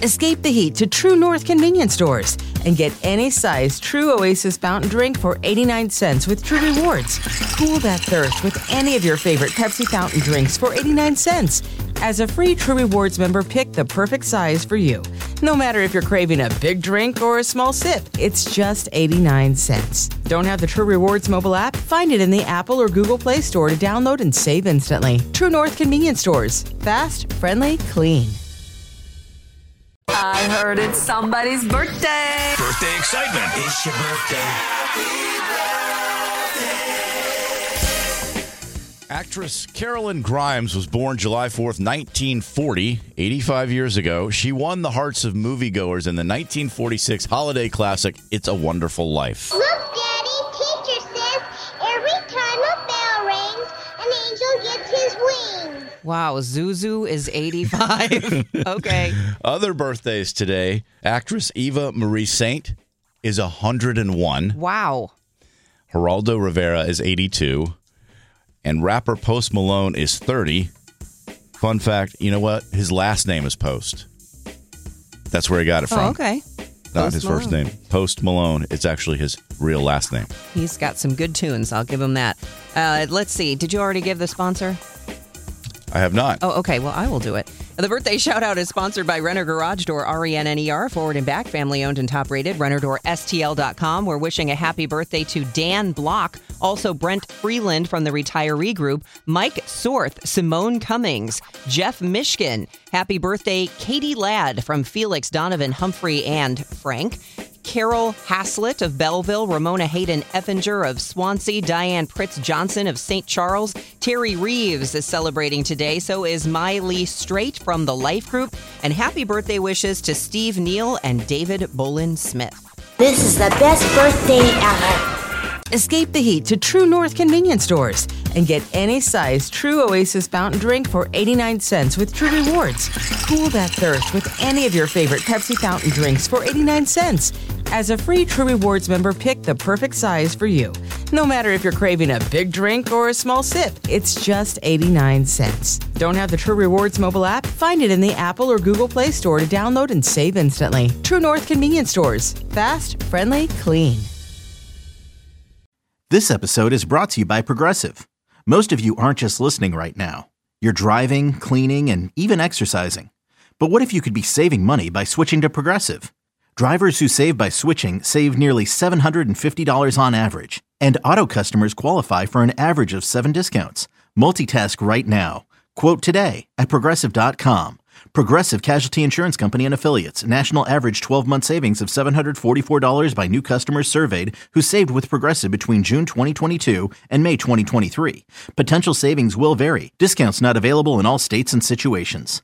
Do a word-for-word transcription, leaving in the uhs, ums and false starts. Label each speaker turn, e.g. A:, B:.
A: Escape the heat to True North convenience stores and get any size True Oasis fountain drink for eighty-nine cents with True Rewards. Cool that thirst with any of your favorite Pepsi fountain drinks for eighty-nine cents. As a free True Rewards member, pick the perfect size for you. No matter if you're craving a big drink or a small sip, it's just eighty-nine cents. Don't have the True Rewards mobile app? Find it in the Apple or Google Play Store to download and save instantly. True North convenience stores. Fast, friendly, clean.
B: I heard it's somebody's birthday.
C: Birthday excitement.
D: It's your birthday.
C: Actress Carolyn Grimes was born July fourth, nineteen forty, eighty-five years ago. She won the hearts of moviegoers in the nineteen forty-six holiday classic, It's a Wonderful Life.
E: Look, Daddy, teacher says every time a bell rings, an angel gets his wings.
A: Wow, Zuzu is eighty-five. Okay.
C: Other birthdays today, actress Eva Marie Saint is one hundred one.
A: Wow.
C: Geraldo Rivera is eighty-two. And rapper Post Malone is thirty. Fun fact, you know what? His last name is Post. That's where he got it from.
A: Oh, okay.
C: Not
A: Post
C: his
A: Malone.
C: first name. Post Malone. It's actually his real last name.
A: He's got some good tunes. I'll give him that. Uh, let's see. Did you already give the sponsor?
C: I have not.
A: Oh, okay. Well, I will do it. The birthday shout-out is sponsored by Renner Garage Door, R E N N E R, forward and back, family-owned and top-rated, renner door S T L dot com. We're wishing a happy birthday to Dan Block, also Brent Freeland from the Retiree Group, Mike Sorth, Simone Cummings, Jeff Mishkin. Happy birthday, Katie Ladd from Felix, Donovan, Humphrey, and Frank. Carol Haslett of Belleville, Ramona Hayden Effinger of Swansea, Diane Pritz Johnson of Saint Charles, Terry Reeves is celebrating today, so is Miley Straight from the Life Group, and happy birthday wishes to Steve Neal and David Bolin Smith.
E: This is the best birthday ever.
A: Escape the heat to True North convenience stores and get any size True Oasis fountain drink for eighty-nine cents with True Rewards. Cool that thirst with any of your favorite Pepsi fountain drinks for eighty-nine cents. As a free True Rewards member, pick the perfect size for you. No matter if you're craving a big drink or a small sip, it's just eighty-nine cents. Don't have the True Rewards mobile app? Find it in the Apple or Google Play Store to download and save instantly. True North convenience stores. Fast, friendly, clean.
F: This episode is brought to you by Progressive. Most of you aren't just listening right now. You're driving, cleaning, and even exercising. But what if you could be saving money by switching to Progressive? Drivers who save by switching save nearly seven hundred fifty dollars on average. And auto customers qualify for an average of seven discounts. Multitask right now. Quote today at Progressive dot com. Progressive Casualty Insurance Company and Affiliates. National average twelve-month savings of seven hundred forty-four dollars by new customers surveyed who saved with Progressive between June twenty twenty-two and May twenty twenty-three. Potential savings will vary. Discounts not available in all states and situations.